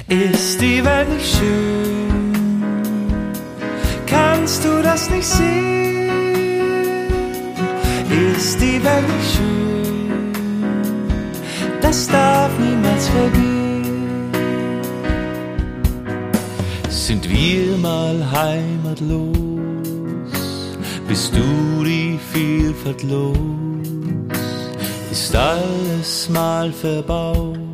Ist die Welt nicht schön? Kannst du das nicht sehen? Ist die Welt nicht schön? Das darf niemals vergehen. Sind wir mal heimatlos? Bist du die Vielfalt los? Ist alles mal verbaut?